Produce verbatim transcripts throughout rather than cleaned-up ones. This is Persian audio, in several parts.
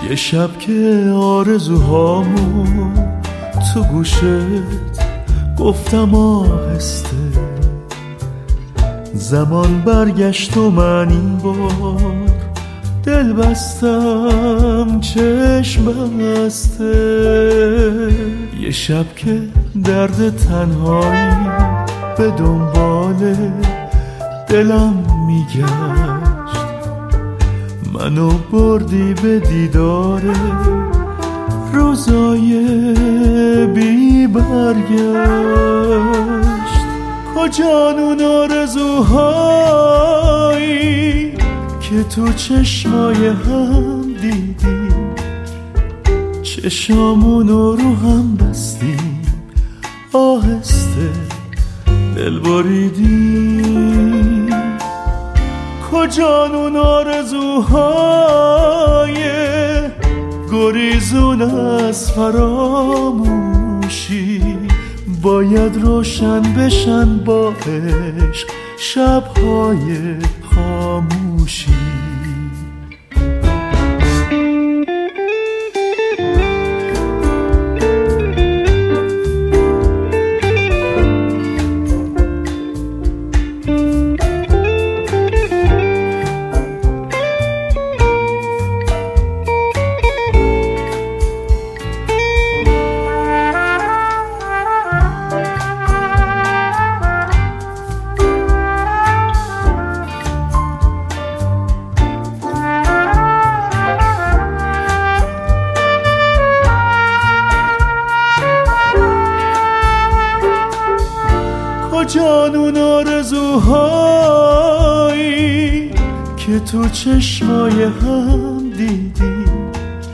یه شب که آرزوهامو تو گوشت گفتم آهسته، زمان برگشت و من این بار دل بستم چشم بسته. یه شب که درد تنهایی به دنبال دلم میگشت، منو بردی به دیدار روزای بی برگشت. کجان اون آرزوهایی که تو چشمای هم دیدیم، چشامونو رو هم بستیم، آهسته دل بریدیم. کجان اون آرزوهای گریزون از فراموشی، باید روشن بشن با عشق شبهای خاموشی. کجان اون آرزوهایی که تو چشمای هم دیدیم،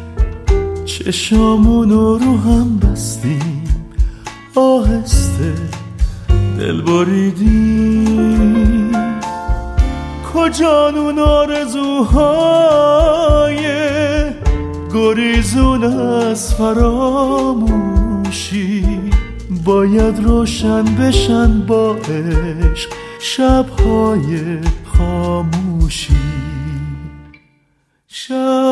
چشامونو رو هم بستیم، آهسته دل بریدیم. کجان اون آرزوهای گریزون از فراموشی، باید روشن بشن با عشق شبهای خاموشی. شب